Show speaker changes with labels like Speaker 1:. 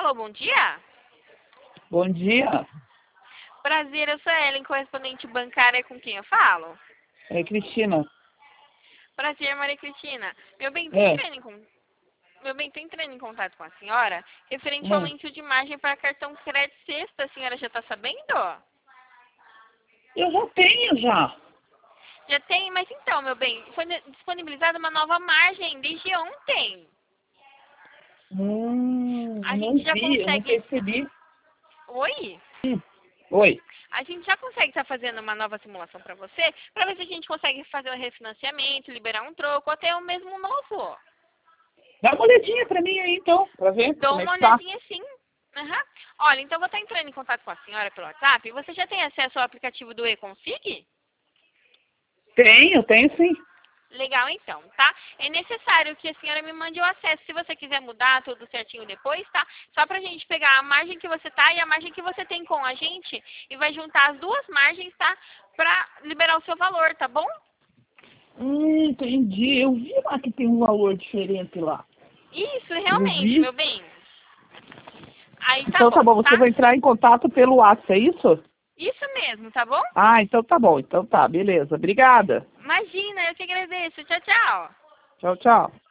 Speaker 1: Alô, bom dia.
Speaker 2: Bom dia.
Speaker 1: Prazer, eu sou a Ellen, correspondente bancária com quem eu falo.
Speaker 2: É Cristina.
Speaker 1: Prazer, Maria Cristina. Meu bem,
Speaker 2: É.
Speaker 1: tô entrando em contato com a senhora referente ao
Speaker 2: É.
Speaker 1: aumento de margem para cartão crédito sexta. A senhora já está sabendo?
Speaker 2: Eu já tenho já.
Speaker 1: Já tem, mas então, meu bem, foi disponibilizada uma nova margem desde ontem. A
Speaker 2: Não
Speaker 1: gente já
Speaker 2: vi, eu não
Speaker 1: consegue...
Speaker 2: percebi.
Speaker 1: Oi?
Speaker 2: Oi.
Speaker 1: A gente já consegue estar fazendo uma nova simulação para você, para ver se a gente consegue fazer um refinanciamento, liberar um troco, ou até o mesmo novo.
Speaker 2: Dá uma olhadinha pra mim aí então, pra ver
Speaker 1: Dou
Speaker 2: como é
Speaker 1: uma
Speaker 2: que tá.
Speaker 1: olhadinha sim. Aham. Olha, então vou estar entrando em contato com a senhora pelo WhatsApp. Você já tem acesso ao aplicativo do eConsig?
Speaker 2: Tenho sim.
Speaker 1: Legal, então, tá? É necessário que a senhora me mande o acesso, se você quiser mudar tudo certinho depois, tá? Só pra gente pegar a margem que você tá e a margem que você tem com a gente e vai juntar as duas margens, tá? Pra liberar o seu valor, tá bom?
Speaker 2: Entendi. Eu vi lá que tem um valor diferente lá.
Speaker 1: Isso,
Speaker 2: Eu
Speaker 1: realmente,
Speaker 2: vi.
Speaker 1: meu bem. Aí
Speaker 2: Então tá bom, você
Speaker 1: tá?
Speaker 2: vai entrar em contato pelo WhatsApp, é isso?
Speaker 1: Isso mesmo, tá bom?
Speaker 2: Ah, então tá bom. Então tá, beleza. Obrigada.
Speaker 1: Imagina, eu que agradeço. Tchau, tchau.
Speaker 2: Tchau, tchau.